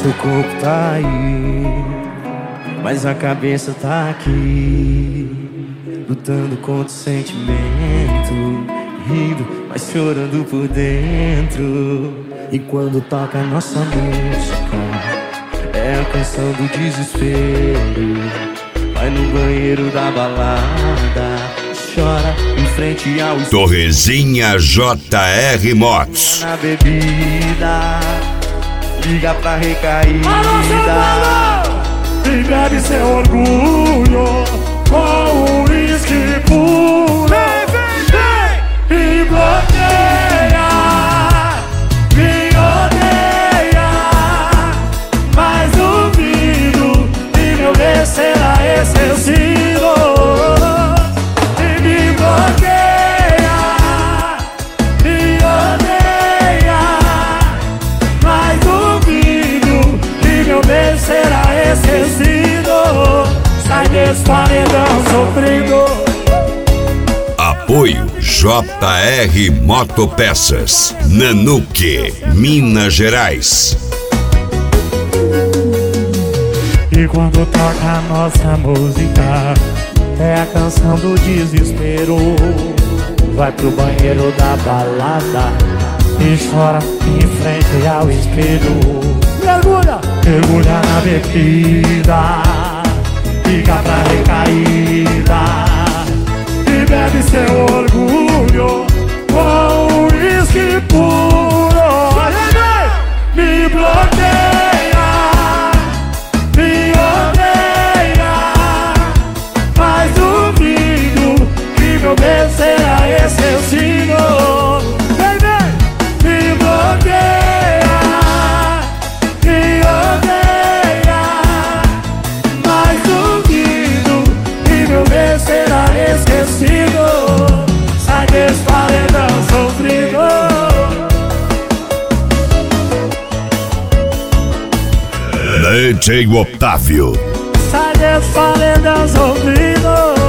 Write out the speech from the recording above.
Seu corpo tá aí, mas a cabeça tá aqui, lutando contra o sentimento, rindo, mas chorando por dentro. E quando toca a nossa música, é a canção do desespero. Vai no banheiro da balada, chora em frente ao Torrezinha JR Motos. na bebida, liga pra recaída E bebe seu orgulho com o uísque puro. E bloqueia, me odeia, mas duvido que meu bem será esquecido. E me bloqueia, me odeia, mas duvido que meu bem será esquecido. Sai desse paredão sofrido. Apoio JR Motopeças, Nanuque, Minas Gerais. E quando toca a nossa música, é a canção do desespero. Vai pro banheiro da balada e chora em frente ao espelho. Mergulha, mergulha na bebida, fica pra recaída. E bebe seu orgulho com o uísque puro. Me bloqueia, me odeia, mas duvido que meu bem será esquecido. Vem, vem! Me bloqueia, me odeia, mas duvido que meu bem será esquecido. Sai desse paredão sofrido. DJ Otávio. Sai desse paredão sofrido.